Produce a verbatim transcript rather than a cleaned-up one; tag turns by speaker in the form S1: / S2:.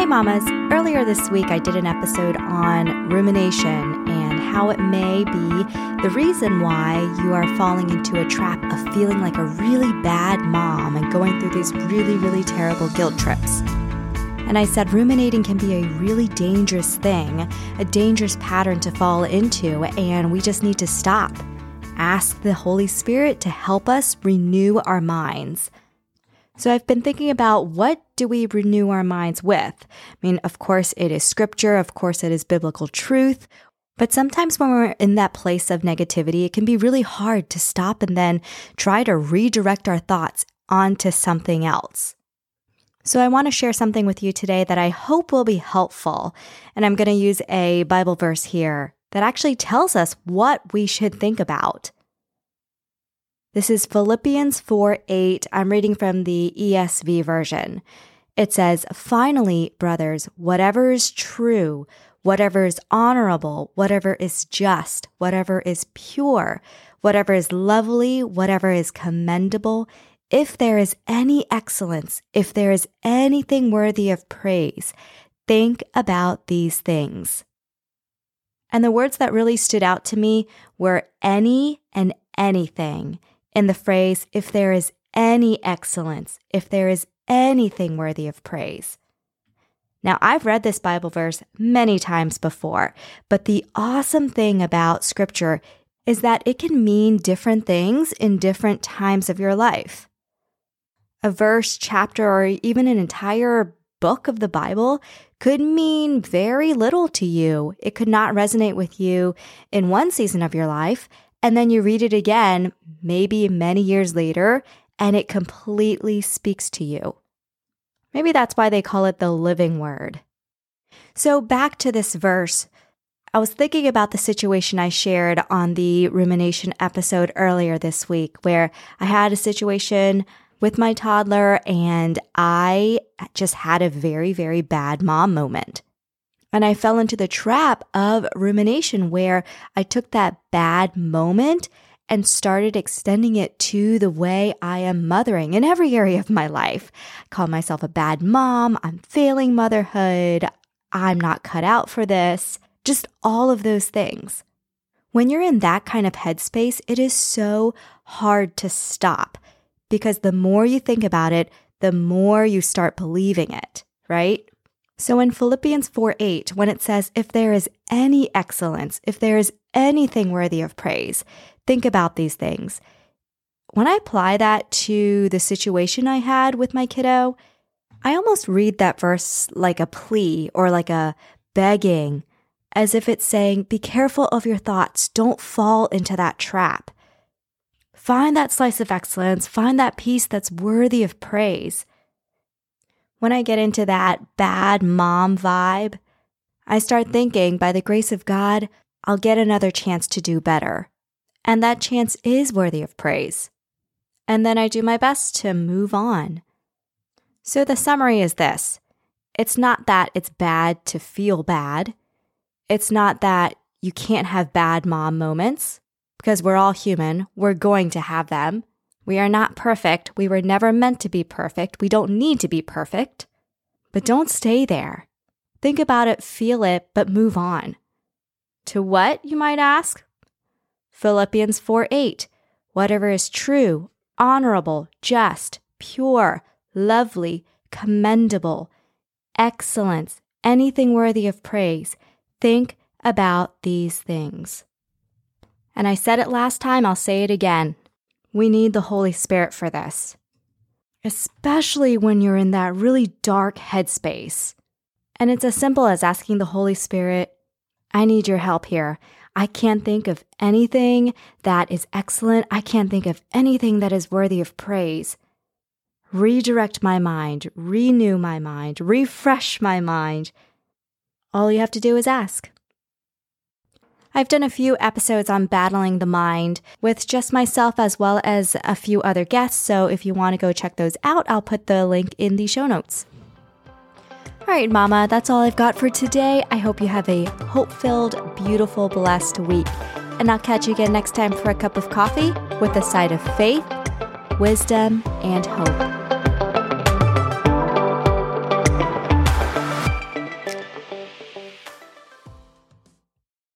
S1: Mamas. Earlier this week, I did an episode on rumination and how it may be the reason why you are falling into a trap of feeling like a really bad mom and going through these really, really terrible guilt trips. And I said ruminating can be a really dangerous thing, a dangerous pattern to fall into, and we just need to stop. Ask the Holy Spirit to help us renew our minds. So I've been thinking about, what do we renew our minds with? I mean, of course it is scripture, of course it is biblical truth, but sometimes when we're in that place of negativity, it can be really hard to stop and then try to redirect our thoughts onto something else. So I want to share something with you today that I hope will be helpful, and I'm going to use a Bible verse here that actually tells us what we should think about. This is Philippians four eight. I'm reading from the E S V version. It says, "Finally, brothers, whatever is true, whatever is honorable, whatever is just, whatever is pure, whatever is lovely, whatever is commendable, if there is any excellence, if there is anything worthy of praise, think about these things." And the words that really stood out to me were any and anything. In the phrase, if there is any excellence, if there is anything worthy of praise. Now, I've read this Bible verse many times before, but the awesome thing about Scripture is that it can mean different things in different times of your life. A verse, chapter, or even an entire book of the Bible could mean very little to you. It could not resonate with you in one season of your life, and then you read it again, maybe many years later, and it completely speaks to you. Maybe that's why they call it the living word. So back to this verse, I was thinking about the situation I shared on the rumination episode earlier this week, where I had a situation with my toddler and I just had a very, very bad mom moment. And I fell into the trap of rumination where I took that bad moment and started extending it to the way I am mothering in every area of my life. I call myself a bad mom. I'm failing motherhood. I'm not cut out for this. Just all of those things. When you're in that kind of headspace, it is so hard to stop because the more you think about it, the more you start believing it, right? So in Philippians four eight, when it says, if there is any excellence, if there is anything worthy of praise, think about these things. When I apply that to the situation I had with my kiddo, I almost read that verse like a plea or like a begging, as if it's saying, be careful of your thoughts. Don't fall into that trap. Find that slice of excellence. Find that piece that's worthy of praise. When I get into that bad mom vibe, I start thinking, by the grace of God, I'll get another chance to do better. And that chance is worthy of praise. And then I do my best to move on. So the summary is this. It's not that it's bad to feel bad. It's not that you can't have bad mom moments, because we're all human. We're going to have them. We are not perfect. We were never meant to be perfect. We don't need to be perfect. But don't stay there. Think about it, feel it, but move on. To what, you might ask? Philippians four eight. Whatever is true, honorable, just, pure, lovely, commendable, excellence, anything worthy of praise, think about these things. And I said it last time, I'll say it again. We need the Holy Spirit for this, especially when you're in that really dark headspace. And it's as simple as asking the Holy Spirit, I need your help here. I can't think of anything that is excellent. I can't think of anything that is worthy of praise. Redirect my mind, renew my mind, refresh my mind. All you have to do is ask. I've done a few episodes on battling the mind with just myself as well as a few other guests, so if you want to go check those out, I'll put the link in the show notes. All right, Mama, that's all I've got for today. I hope you have a hope-filled, beautiful, blessed week. And I'll catch you again next time for a cup of coffee with a side of faith, wisdom, and hope.